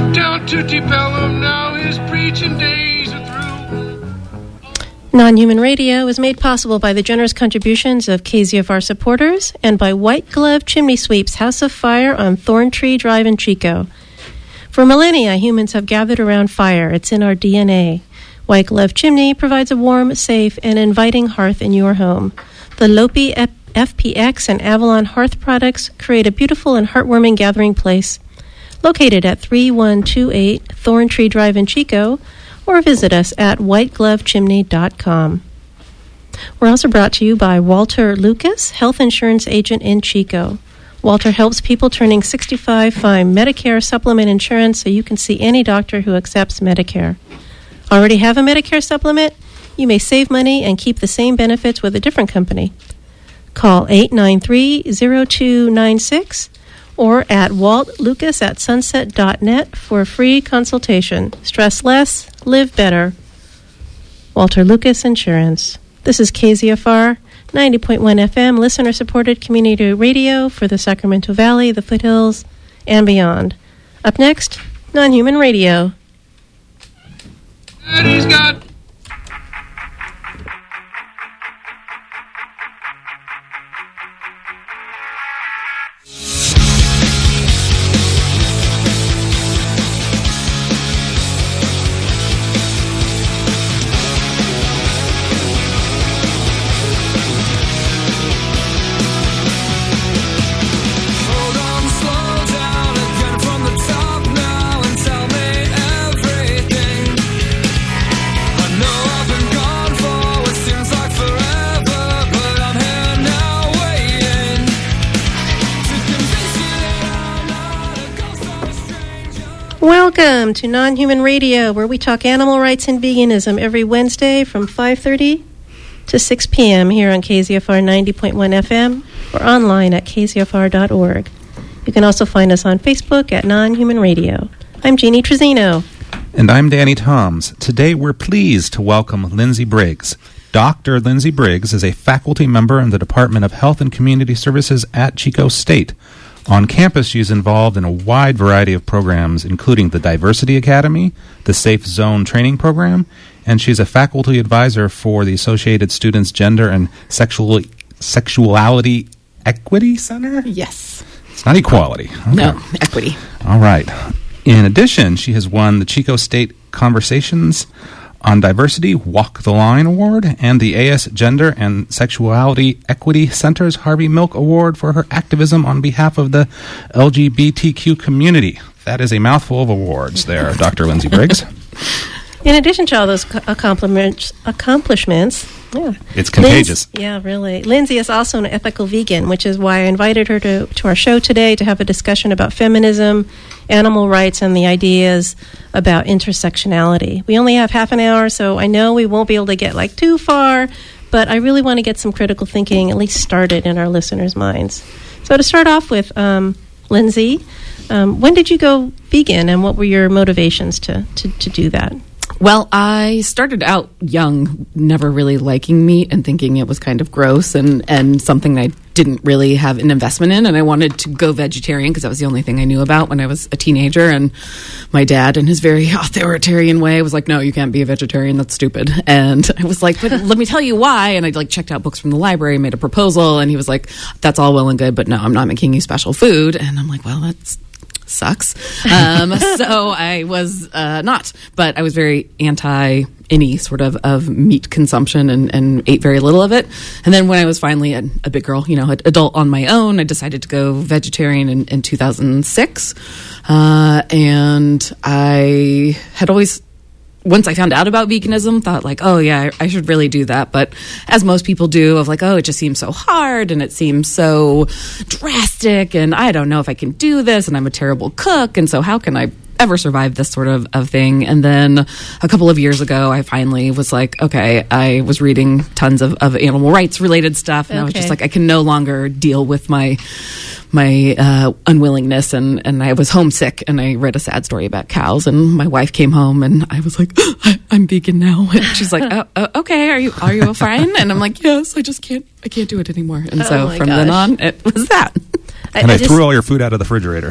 Down to Tipellum now, his preaching days are through. Non-Human Radio is made possible by the generous contributions of KZFR supporters and by White Glove Chimney Sweep's House of Fire on Thorntree Drive in Chico. For millennia, humans have gathered around fire. It's in our DNA. White Glove Chimney provides a warm, safe, and inviting hearth in your home. The Lopi FPX and Avalon Hearth products create a beautiful and heartwarming gathering place. Located at 3128 Thorntree Drive in Chico, or visit us at whiteglovechimney.com. We're also brought to you by Walter Lucas, health insurance agent in Chico. Walter helps people turning 65 find Medicare supplement insurance so you can see any doctor who accepts Medicare. Already have a Medicare supplement? You may save money and keep the same benefits with a different company. Call 893-0296 or at waltlucas@sunset.net for a free consultation. Stress less, live better. Walter Lucas Insurance. This is KZFR 90.1 FM, listener-supported community radio for the Sacramento Valley, the foothills, and beyond. Up next, Non-Human Radio. And he's got... Welcome to Non-Human Radio, where we talk animal rights and veganism every Wednesday from 5:30 to 6 p.m. here on KZFR 90.1 FM or online at kzfr.org. You can also find us on Facebook at Non-Human Radio. I'm Jeannie Trezino. And I'm Danny Toms. Today we're pleased to welcome Lindsay Briggs. Dr. Lindsay Briggs is a faculty member in the Department of Health and Community Services at Chico State. On campus, she is involved in a wide variety of programs, including the Diversity Academy, the Safe Zone Training Program, and she's a faculty advisor for the Associated Students Gender and Sexuality Equity Center? Yes. It's not equality. Okay. No, equity. All right. In addition, she has won the Chico State Conversations on Diversity Walk the Line Award and the AS Gender and Sexuality Equity Center's Harvey Milk Award for her activism on behalf of the LGBTQ community. That is a mouthful of awards there, Dr. Lindsay Briggs. In addition to all those accomplishments, yeah. It's contagious. Yeah, really. Lindsay is also an ethical vegan, which is why I invited her to our show today to have a discussion about feminism, animal rights, and the ideas about intersectionality. We only have half an hour, so I know we won't be able to get too far, but I really want to get some critical thinking at least started in our listeners' minds. So to start off with, Lindsay, when did you go vegan, and what were your motivations to do that? Well, I started out young, never really liking meat and thinking it was kind of gross and something I didn't really have an investment in. And I wanted to go vegetarian because that was the only thing I knew about when I was a teenager. And my dad, in his very authoritarian way, was like, no, you can't be a vegetarian. That's stupid. And I was like, but let me tell you why. And I checked out books from the library, made a proposal. And he was like, that's all well and good, but no, I'm not making you special food. And I'm like, well, that's sucks. So I was not, but I was very anti any sort of meat consumption and ate very little of it. And then when I was finally a big girl, an adult on my own, I decided to go vegetarian in 2006. And I had always, once I found out about veganism, thought oh yeah, I should really do that. But as most people do, it just seems so hard and it seems so drastic and I don't know if I can do this and I'm a terrible cook. And so how can I ever survive this sort of thing? And then a couple of years ago, I finally was like, okay, I was reading tons of animal rights related stuff. And I was just I can no longer deal with my unwillingness and I was homesick and I read a sad story about cows and my wife came home and I was like, I'm vegan now. And she's like, okay, are you fine? And I'm like, yes, I can't do it anymore. And so from then on, it was that. I threw all your food out of the refrigerator.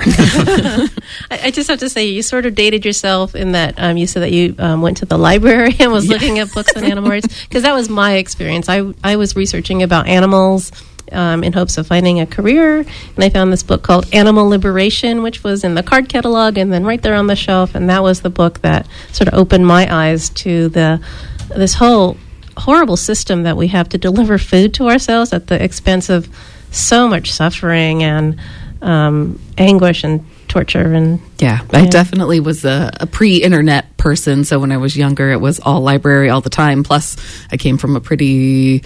I just have to say, you sort of dated yourself in that you said that you went to the library and was looking at books on animal rights, because that was my experience. I was researching about animals in hopes of finding a career, and I found this book called Animal Liberation, which was in the card catalog and then right there on the shelf, and that was the book that sort of opened my eyes to this whole horrible system that we have to deliver food to ourselves at the expense of so much suffering and anguish and torture. And I definitely was a pre-internet person, so when I was younger it was all library all the time. Plus I came from a pretty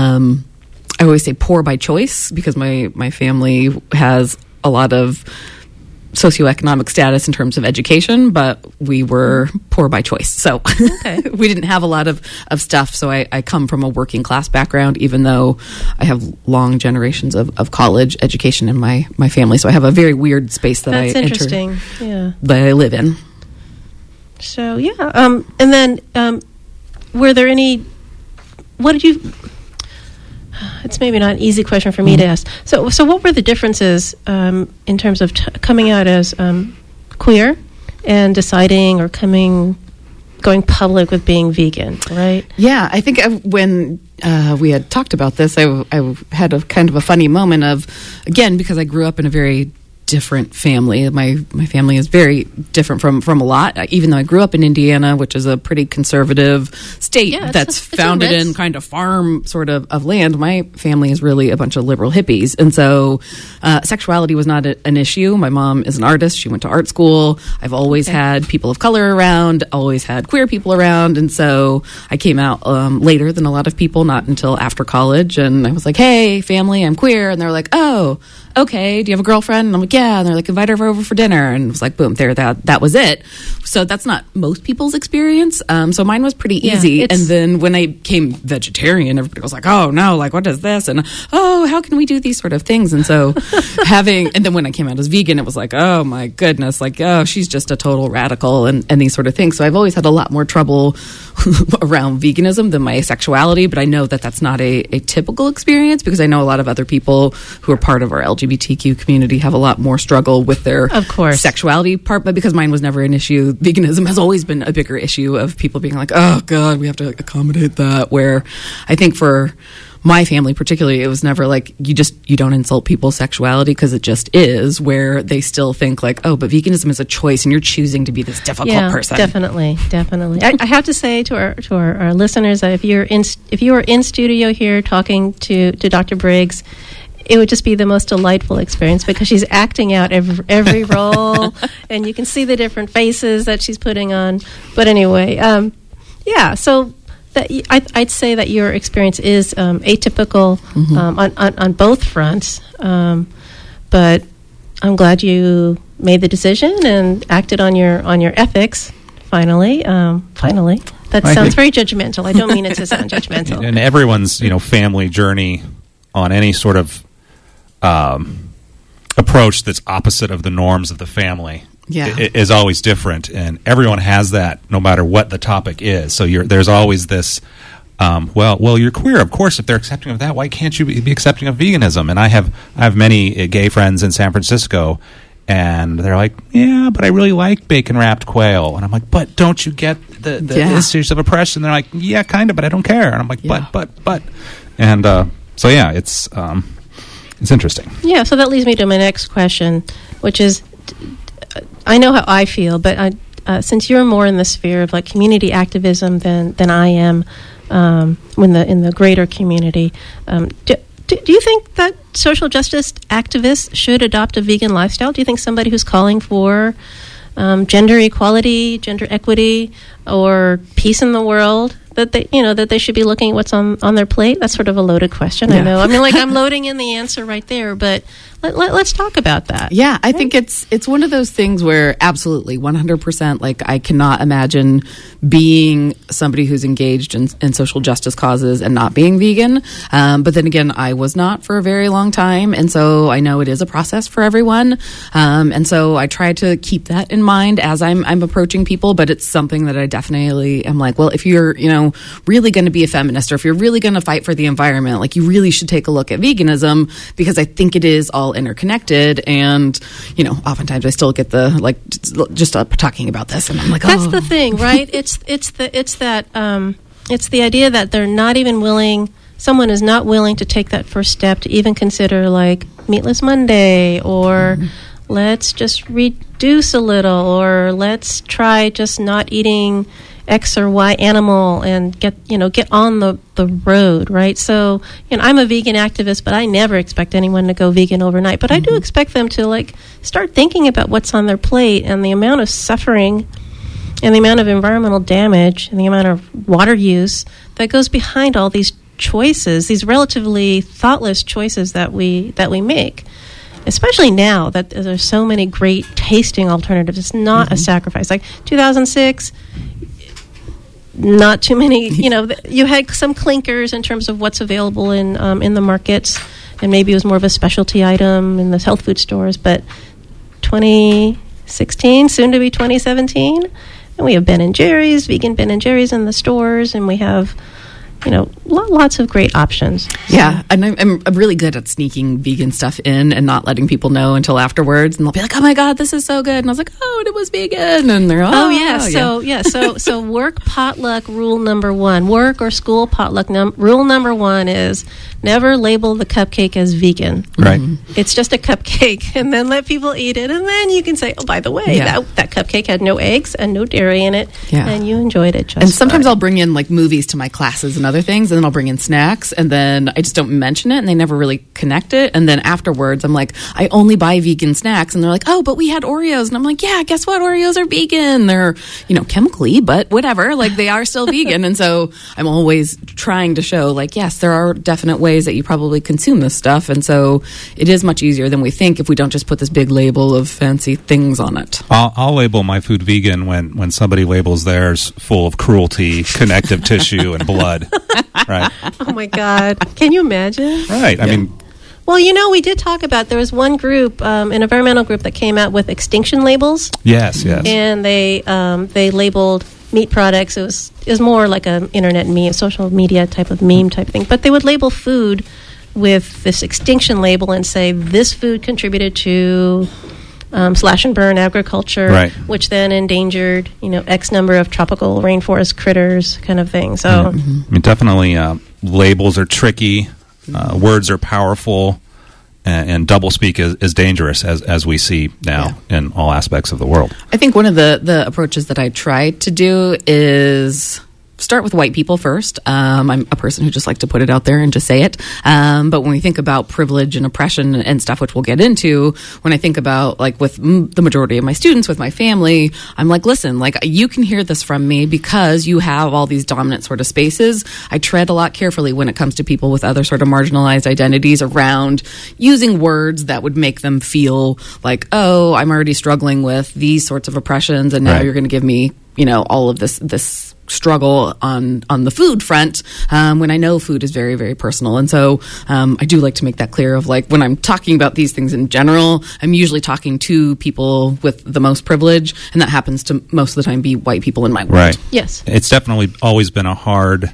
I always say poor by choice, because my family has a lot of socioeconomic status in terms of education, but we were poor by choice. So we didn't have a lot of stuff. So I come from a working class background, even though I have long generations of college education in my family. So I have a very weird space that That's interesting. Yeah. That I live in. So, and then were there any, what did you... It's maybe not an easy question for me to ask. So what were the differences in terms of coming out as queer and deciding or going public with being vegan, right? Yeah, I think when we had talked about this, I had a kind of a funny moment of, again, because I grew up in a very different family. My family is very different from a lot. Even though I grew up in Indiana, which is a pretty conservative state that's founded in kind of farm sort of land, my family is really a bunch of liberal hippies. And so sexuality was not an issue. My mom is an artist. She went to art school. I've always had people of color around, always had queer people around. And so I came out later than a lot of people, not until after college. And I was like, hey, family, I'm queer. And they're like, oh, okay, do you have a girlfriend? And I'm like, yeah. And they're like, invite her over for dinner. And it was like, boom, that was it. So that's not most people's experience. So mine was pretty easy. And then when I became vegetarian, everybody was like, oh no, like what is this? And oh, how can we do these sort of things? And so and then when I came out as vegan, it was like, oh my goodness, like, oh, she's just a total radical and these sort of things. So I've always had a lot more trouble around veganism than my sexuality, but I know that that's not a typical experience, because I know a lot of other people who are part of our LGBTQ community have a lot more struggle with their sexuality part, but because mine was never an issue, veganism has always been a bigger issue of people being like, oh God, we have to accommodate that, where I think for my family particularly, it was never like you don't insult people's sexuality because it just is, where they still think like, oh, but veganism is a choice and you're choosing to be this difficult person. Definitely. I have to say to our listeners that if you were in studio here talking to Dr. Briggs, it would just be the most delightful experience, because she's acting out every role, and you can see the different faces that she's putting on. But anyway, so I'd say that your experience is atypical on both fronts. But I'm glad you made the decision and acted on your ethics. Finally. That sounds very judgmental. I don't mean it to sound judgmental. And everyone's family journey on any sort of approach that's opposite of the norms of the family is always different, and everyone has that no matter what the topic is. So there's always this well, you're queer, of course. If they're accepting of that, why can't you be accepting of veganism? And I have many gay friends in San Francisco, and they're like, yeah, but I really like bacon wrapped quail. And I'm like, but don't you get the issues of oppression? They're like, yeah, kind of, but I don't care. And I'm like, but and so it's interesting. Yeah, so that leads me to my next question, which is, I know how I feel, but since you're more in the sphere of like community activism than I am, in the greater community, do you think that social justice activists should adopt a vegan lifestyle? Do you think somebody who's calling for gender equality, gender equity, or peace in the world, that they should be looking at what's on their plate? That's sort of a loaded question. I know. I mean, like, I'm loading in the answer right there, but let's talk about that. Yeah, I think it's one of those things where absolutely 100%, like, I cannot imagine being somebody who's engaged in social justice causes and not being vegan. But then again, I was not for a very long time, and so I know it is a process for everyone. And so I try to keep that in mind as I'm approaching people, but it's something that I definitely am like, well, if you're, really going to be a feminist, or if you're really going to fight for the environment, like, you really should take a look at veganism, because I think it is all all interconnected. And, oftentimes I still get the, just talking about this. And I'm like, That's the thing, right? It's the idea that they're not even willing, someone is not willing to take that first step to even consider like Meatless Monday, or let's just reduce a little, or let's try just not eating X or Y animal and get on the road, right? So, I'm a vegan activist, but I never expect anyone to go vegan overnight. But I do expect them to start thinking about what's on their plate and the amount of suffering and the amount of environmental damage and the amount of water use that goes behind all these choices, these relatively thoughtless choices that we make. Especially now that there's so many great tasting alternatives. It's not a sacrifice. Like 2006, not too many, you had some clinkers in terms of what's available in the markets, and maybe it was more of a specialty item in the health food stores. But 2016, soon to be 2017, and we have Ben & Jerry's, vegan Ben & Jerry's in the stores, and we have lots of great options. Yeah, and I'm really good at sneaking vegan stuff in and not letting people know until afterwards. And they'll be like, "Oh my God, this is so good!" And I was like, "Oh, it was vegan." And they're, So work potluck rule number one. Work or school potluck rule number one is never label the cupcake as vegan. Right. It's just a cupcake, and then let people eat it, and then you can say, "Oh, by the way, that cupcake had no eggs and no dairy in it, and you enjoyed it just." And sometimes I'll bring in movies to my classes and other things, and then I'll bring in snacks, and then I just don't mention it, and they never really connect it. And then afterwards, I'm like, I only buy vegan snacks, and they're like, "Oh, but we had Oreos," and I'm like, "Yeah, guess what? Oreos are vegan. They're chemically, but whatever. They are still vegan." And so I'm always trying to show yes, there are definite ways that you probably consume this stuff, and so it is much easier than we think if we don't just put this big label of fancy things on it. I'll label my food vegan when somebody labels theirs full of cruelty, connective tissue, and blood. Right. Oh my God! Can you imagine? Right. I mean. Well, we did talk about, there was one group, an environmental group that came out with extinction labels. Yes. And they labeled meat products. It was more like an internet meme, social media type of meme type thing. But they would label food with this extinction label and say this food contributed to slash and burn agriculture, right, which then endangered X number of tropical rainforest critters, kind of thing. So, I mean, definitely labels are tricky. Words are powerful, and doublespeak is dangerous, as we see now in all aspects of the world. I think one of the approaches that I try to do is start with white people first. I'm a person who just like to put it out there and just say it. But when we think about privilege and oppression and stuff, which we'll get into, when I think about with the majority of my students, with my family, I'm like, listen, you can hear this from me because you have all these dominant sort of spaces. I tread a lot carefully when it comes to people with other sort of marginalized identities around using words that would make them feel like, oh, I'm already struggling with these sorts of oppressions, and now you're going to give me, all of this struggle on the food front, when I know food is very, very personal. And so I do like to make that clear of when I'm talking about these things in general, I'm usually talking to people with the most privilege, and that happens to most of the time be white people in my world. Right. Yes. It's definitely always been a hard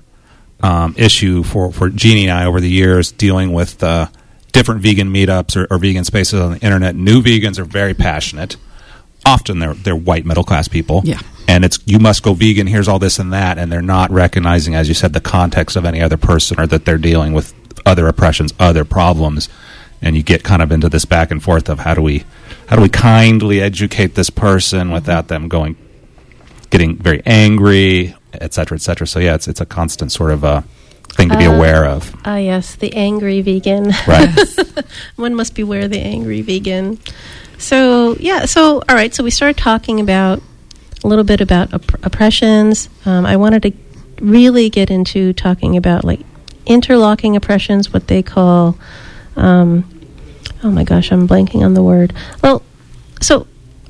issue for Jeannie and I over the years, dealing with different vegan meetups or vegan spaces on the internet. New vegans are very passionate. Often they're white middle class people. Yeah. And it's, you must go vegan, here's all this and that, and they're not recognizing, as you said, the context of any other person, or that they're dealing with other oppressions, other problems. And you get kind of into this back and forth of how do we kindly educate this person without them getting very angry, et cetera, et cetera. So yeah, it's a constant sort of thing to be aware of. Yes, the angry vegan. Right. One must beware the angry vegan. So all right, so we started talking about a little bit about oppressions. I wanted to really get into talking about interlocking oppressions, what they call, oh my gosh, I'm blanking on the word. Well, so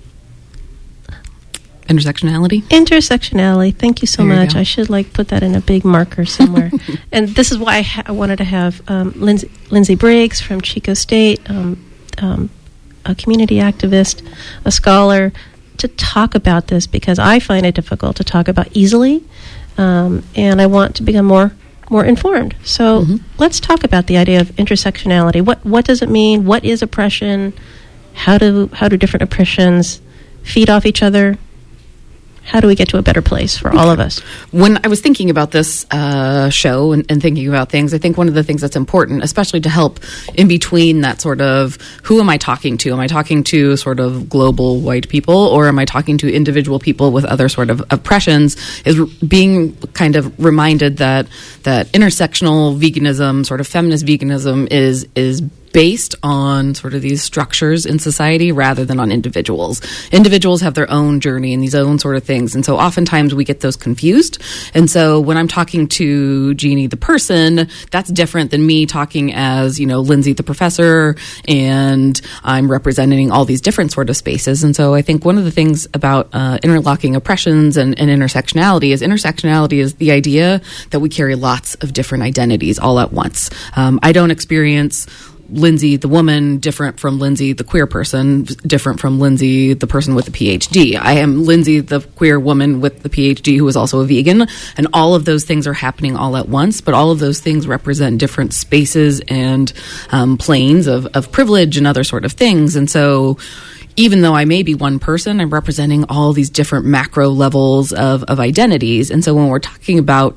Intersectionality. Thank you so much. I should put that in a big marker somewhere. And this is why I wanted to have Lindsay Briggs from Chico State, a community activist, a scholar, to talk about this, because I find it difficult to talk about easily, and I want to become more more informed. So let's talk about the idea of intersectionality. What does it mean? What is oppression? How do different oppressions feed off each other? How do we get to a better place for all of us? When I was thinking about this show and thinking about things, I think one of the things that's important, especially to help in between that sort of, who am I talking to? Am I talking to sort of global white people, or am I talking to individual people with other sort of oppressions, is being kind of reminded that intersectional veganism, sort of feminist veganism, is based on sort of these structures in society rather than on individuals. Individuals have their own journey and these own sort of things. And so oftentimes we get those confused. And so when I'm talking to Jeannie, the person, that's different than me talking as, Lindsay, the professor, and I'm representing all these different sort of spaces. And so I think one of the things about interlocking oppressions and intersectionality is the idea that we carry lots of different identities all at once. I don't experience Lindsay, the woman, different from Lindsay, the queer person, different from Lindsay, the person with the PhD. I am Lindsay, the queer woman with the PhD who is also a vegan, and all of those things are happening all at once, but all of those things represent different spaces and planes of privilege and other sort of things. And so even though I may be one person, I'm representing all these different macro levels of identities. And so when we're talking about,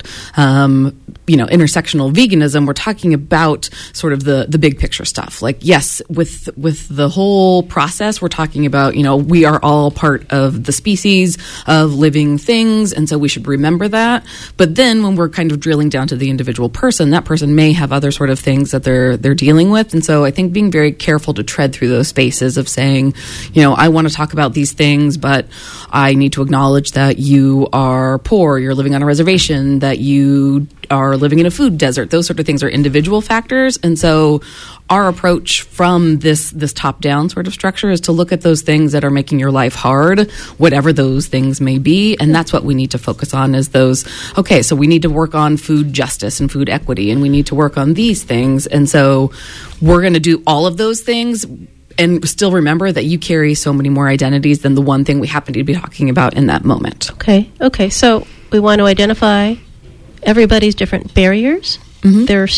intersectional veganism, we're talking about sort of the big picture stuff. Like, yes, with the whole process, we're talking about, we are all part of the species of living things. And so we should remember that. But then when we're kind of drilling down to the individual person, that person may have other sort of things that they're dealing with. And so I think being very careful to tread through those spaces of saying, I want to talk about these things, but I need to acknowledge that you are poor, you're living on a reservation, that you are living in a food desert. Those sort of things are individual factors. And so our approach from this top-down sort of structure is to look at those things that are making your life hard, whatever those things may be. And that's what we need to focus on, is those, okay, so we need to work on food justice and food equity, and we need to work on these things. And so we're going to do all of those things, and still remember that you carry so many more identities than the one thing we happen to be talking about in that moment. Okay. So we want to identify everybody's different barriers, their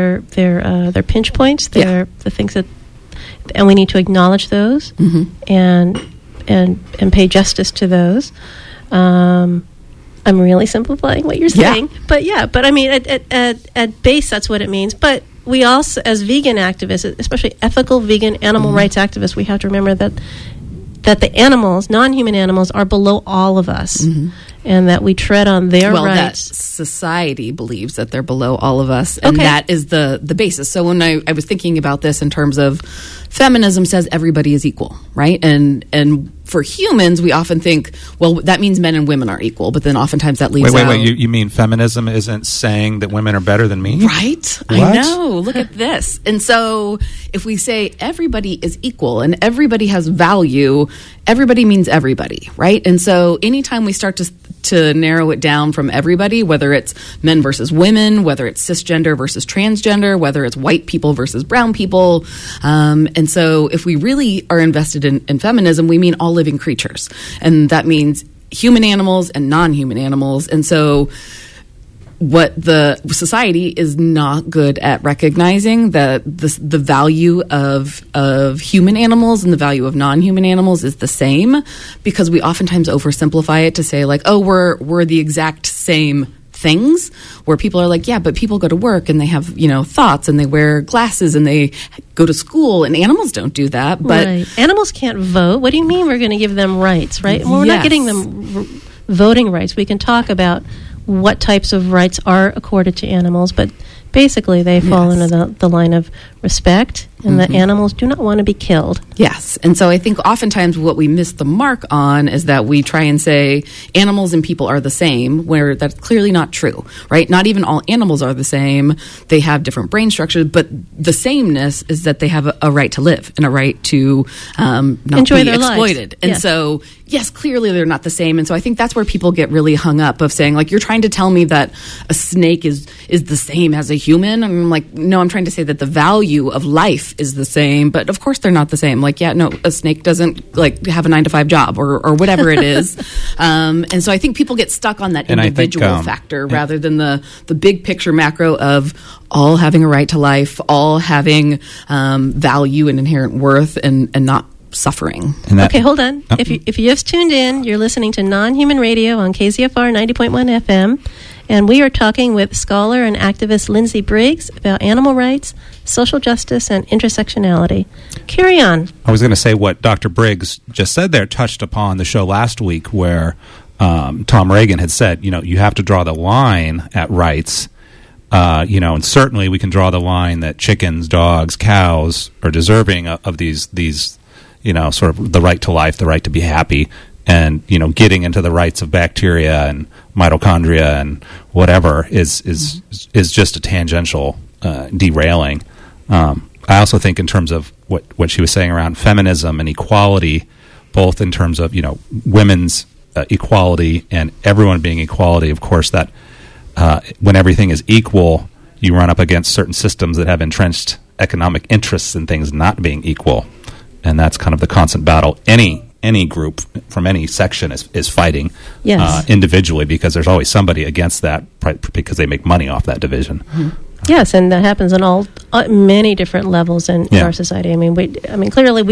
pinch points, the things that, and we need to acknowledge those and pay justice to those. I'm really simplifying what you're saying, but I mean, at base, that's what it means. But we also, as vegan activists, especially ethical vegan animal rights activists, we have to remember that the animals, non-human animals, are below all of us, and that we tread on their rights. That society believes that they're below all of us, and that is the basis. So when I was thinking about this in terms of feminism, says everybody is equal, right? And for humans, we often think, well, that means men and women are equal, but then oftentimes that leaves out... Wait, you mean feminism isn't saying that women are better than me? Right? What? I know. Look at this. And so if we say everybody is equal and everybody has value, everybody means everybody, right? And so anytime we start to narrow it down from everybody, whether it's men versus women, whether it's cisgender versus transgender, whether it's white people versus brown people, and so if we really are invested in feminism, we mean all living creatures. And that means human animals and non-human animals. And so what the society is not good at recognizing, that the value of human animals and the value of non-human animals is the same, because we oftentimes oversimplify it to say, like, oh, we're the exact same things, where people are like, yeah, but people go to work and they have, thoughts, and they wear glasses and they go to school, and animals don't do that. But animals can't vote. What do you mean we're going to give them rights, right? Well, we're not getting them voting rights. We can talk about what types of rights are accorded to animals, but basically they fall into the line of respect, and that animals do not want to be killed. Yes. And so I think oftentimes what we miss the mark on is that we try and say animals and people are the same, where that's clearly not true, right? Not even all animals are the same. They have different brain structures, but the sameness is that they have a right to live and a right to not enjoy be their exploited. lives. And so, yes, clearly they're not the same. And so I think that's where people get really hung up of saying, like, you're trying to tell me that a snake is the same as a human? And I'm like, no, I'm trying to say that the value of life is the same, but of course they're not the same. Like, yeah, no, a snake doesn't like have a 9-to-5 job or whatever it is. And so I think people get stuck on that individual factor rather than the big picture macro of all having a right to life, all having value and inherent worth, and not suffering. Okay, hold on. Oh. If you just tuned in, you're listening to Non-Human Radio on KZFR 90.1 FM, and we are talking with scholar and activist Lindsay Briggs about animal rights, social justice, and intersectionality. Carry on. I was going to say what Dr. Briggs just said there touched upon the show last week where Tom Reagan had said, you have to draw the line at rights. And certainly we can draw the line that chickens, dogs, cows are deserving of these sort of the right to life, the right to be happy, and getting into the rights of bacteria and mitochondria and whatever is just a tangential derailing. I also think in terms of what she was saying around feminism and equality, both in terms of women's equality and everyone being equality. Of course, that when everything is equal, you run up against certain systems that have entrenched economic interests in things not being equal. And that's kind of the constant battle any group from any section is fighting individually, because there's always somebody against that because they make money off that division. Mm-hmm. Yes, and that happens on all many different levels in our society. I mean, clearly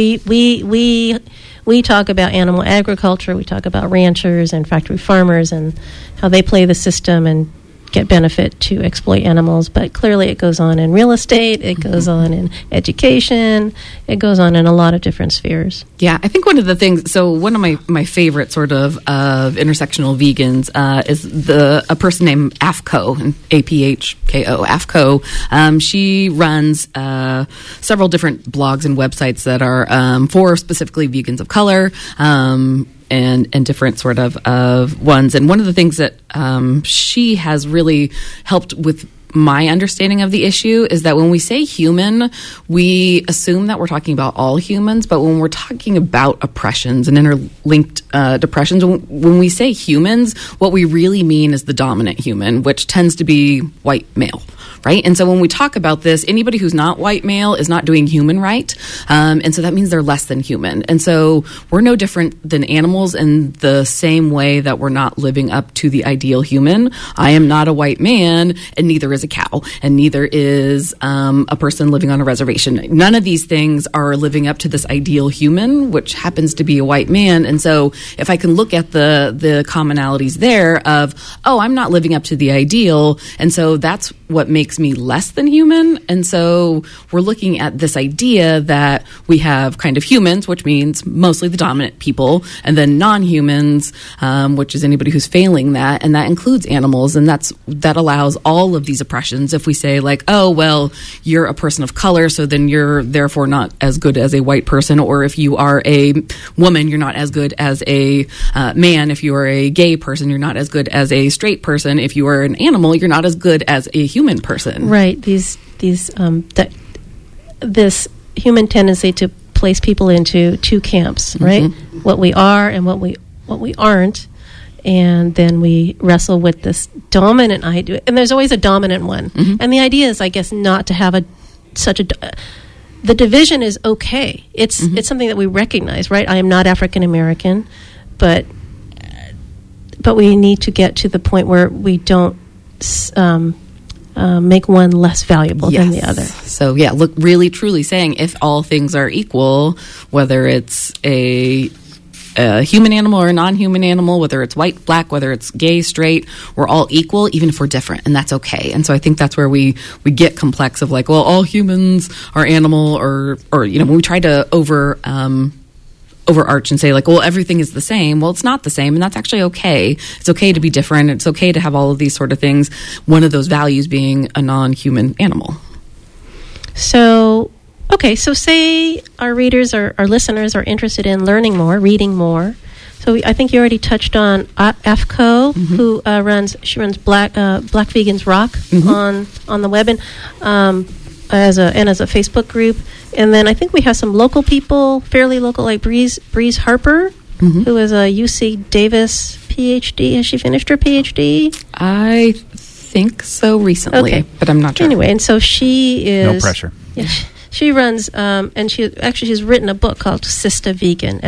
we talk about animal agriculture, we talk about ranchers and factory farmers and how they play the system and get benefit to exploit animals, but clearly it goes on in real estate, it goes on in education, it goes on in a lot of different spheres. Yeah, I think one of the things, so one of my favorite sort of intersectional vegans is a person named AFCO, APHKO, AFCO. She runs several different blogs and websites that are for specifically vegans of color, and different sort of ones. And one of the things that she has really helped with my understanding of the issue is that when we say human, we assume that we're talking about all humans, but when we're talking about oppressions and interlinked depressions, when we say humans, what we really mean is the dominant human, which tends to be white male. Right? And so when we talk about this, anybody who's not white male is not doing human right. And so that means they're less than human. And so we're no different than animals in the same way that we're not living up to the ideal human. I am not a white man, and neither is a cow, and neither is a person living on a reservation. None of these things are living up to this ideal human, which happens to be a white man. And so if I can look at the commonalities there of, I'm not living up to the ideal, and so that's what makes me less than human. And so we're looking at this idea that we have kind of humans, which means mostly the dominant people, and then non-humans, which is anybody who's failing that, and that includes animals, and that allows all of these oppressions. If we say like, you're a person of color, so then you're therefore not as good as a white person, or if you are a woman, you're not as good as a man. If you are a gay person, you're not as good as a straight person. If you are an animal, you're not as good as a human person. Right. This human tendency to place people into two camps, right? Mm-hmm. What we are and what we aren't, and then we wrestle with this dominant idea. And there's always a dominant one. Mm-hmm. And the idea is, I guess, not to have the division is okay. It's something that we recognize, right? I am not African American, but we need to get to the point where we don't make one less valuable than the other. So, look, really, truly saying if all things are equal, whether it's a human animal or a non-human animal, whether it's white, black, whether it's gay, straight, we're all equal, even if we're different, and that's okay. And so I think that's where we get complex of like, well, all humans are animal, or when we try to overarch and say like, well, everything is the same. Well, it's not the same, and that's actually okay. It's okay to be different. It's okay to have all of these sort of things. One of those values being a non-human animal. So say our readers or our listeners are interested in learning more, reading more. So I think you already touched on AFCO, who runs Black Vegans Rock on the web and as a Facebook group. And then I think we have some local people, fairly local, like Breeze Harper, who is a UC Davis PhD. Has she finished her PhD? I think so recently, Okay. but I'm not sure. Anyway, and so she is... No pressure. Yeah, she runs, and she's written a book called Sista Vegan,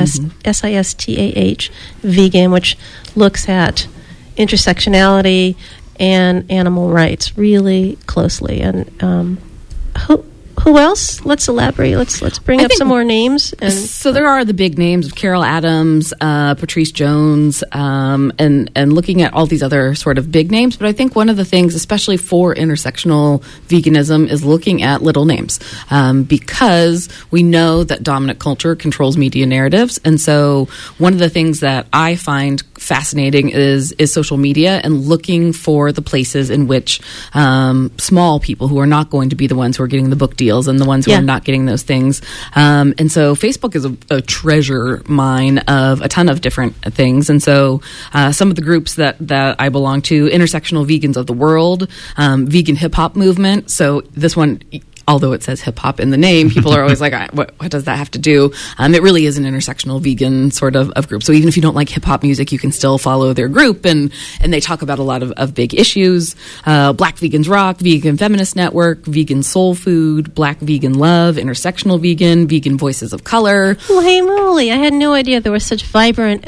Sistah Vegan, which looks at intersectionality and animal rights really closely. And who else? Let's elaborate. Let's bring up some more names. And so there are the big names of Carol Adams, Patrice Jones, and looking at all these other sort of big names. But I think one of the things, especially for intersectional veganism, is looking at little names, because we know that dominant culture controls media narratives. And so one of the things that I find fascinating is social media and looking for the places in which small people who are not going to be the ones who are getting the book deals and the ones who are not getting those things. And so Facebook is a treasure mine of a ton of different things. And so some of the groups that I belong to, Intersectional Vegans of the World, Vegan Hip Hop Movement. So this one, although it says hip hop in the name, people are always like, what does that have to do? It really is an intersectional vegan sort of group. So even if you don't like hip hop music, you can still follow their group, and they talk about a lot of big issues. Black Vegans Rock, Vegan Feminist Network, Vegan Soul Food, Black Vegan Love, Intersectional Vegan, Vegan Voices of Color. Holy moly, I had no idea there was such vibrant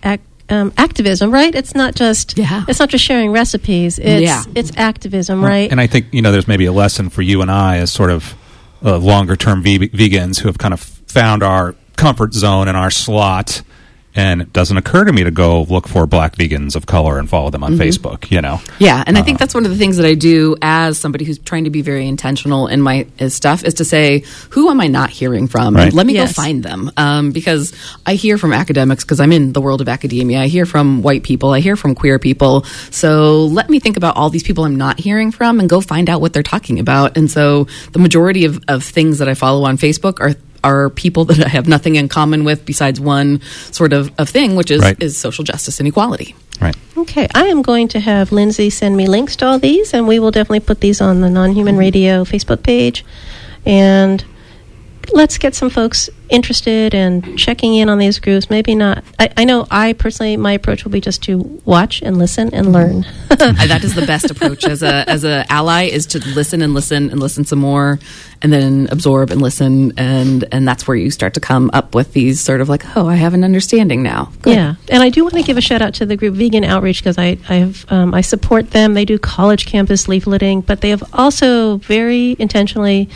activism, right? It's not just sharing recipes. It's activism, right? And I think there's maybe a lesson for you and I as sort of longer term vegans who have kind of found our comfort zone and our slot. And it doesn't occur to me to go look for Black Vegans of Color and follow them on Facebook, Yeah, and I think that's one of the things that I do as somebody who's trying to be very intentional in my stuff, is to say, who am I not hearing from? Right. And let me go find them. Because I hear from academics, because I'm in the world of academia. I hear from white people. I hear from queer people. So let me think about all these people I'm not hearing from and go find out what they're talking about. And so the majority of things that I follow on Facebook are people that I have nothing in common with besides one sort of thing, which is social justice and equality. Right. Okay, I am going to have Lindsay send me links to all these, and we will definitely put these on the Non-Human Radio Facebook page. And let's get some folks interested and checking in on these groups. Maybe not. I know I personally, my approach will be just to watch and listen and learn. That is the best approach as a ally, is to listen and listen and listen some more, and then absorb and listen, and that's where you start to come up with these sort of like, I have an understanding now. Good. Yeah, and I do want to give a shout out to the group Vegan Outreach, because I support them. They do college campus leafleting, but they have also very intentionally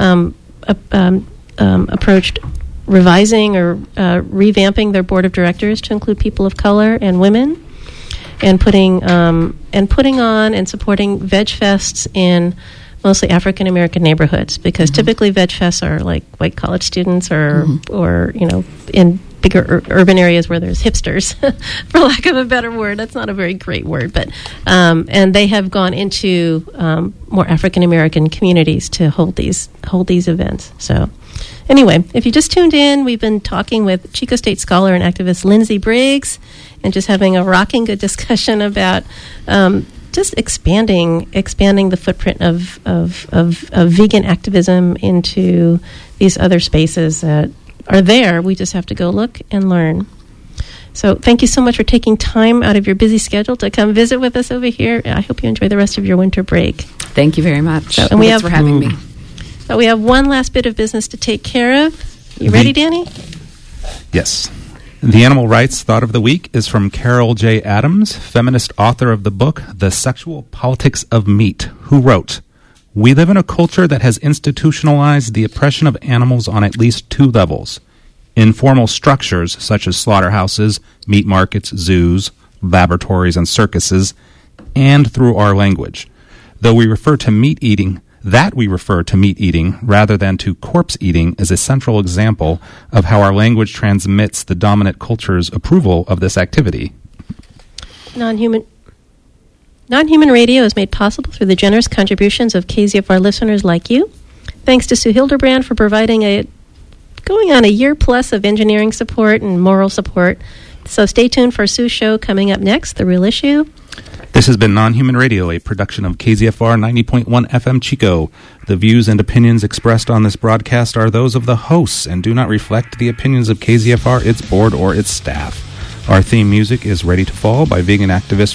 approached revising or revamping their board of directors to include people of color and women, and putting on and supporting veg fests in mostly African American neighborhoods, because typically veg fests are like white college students or in bigger urban areas where there's hipsters, for lack of a better word. That's not a very great word, but and they have gone into more African American communities to hold these events. So anyway, if you just tuned in, we've been talking with Chico State scholar and activist Lindsay Briggs, and just having a rocking good discussion about just expanding the footprint of vegan activism into these other spaces that are there. We just have to go look and learn. So thank you so much for taking time out of your busy schedule to come visit with us over here. I hope you enjoy the rest of your winter break. Thank you very much. And thanks for having me. We have one last bit of business to take care of. You ready, Danny? Yes. The animal rights thought of the week is from Carol J. Adams, feminist author of the book The Sexual Politics of Meat, who wrote, "We live in a culture that has institutionalized the oppression of animals on at least two levels. Informal structures such as slaughterhouses, meat markets, zoos, laboratories, and circuses, and through our language. Though we refer to meat eating rather than to corpse eating is a central example of how our language transmits the dominant culture's approval of this activity." Non-human radio is made possible through the generous contributions of KZFR listeners like you. Thanks to Sue Hildebrand for providing going on a year plus of engineering support and moral support. So stay tuned for Sue's show coming up next, The Real Issue. This has been Non-Human Radio, a production of KZFR 90.1 FM Chico. The views and opinions expressed on this broadcast are those of the hosts and do not reflect the opinions of KZFR, its board, or its staff. Our theme music is Ready to Fall by vegan activist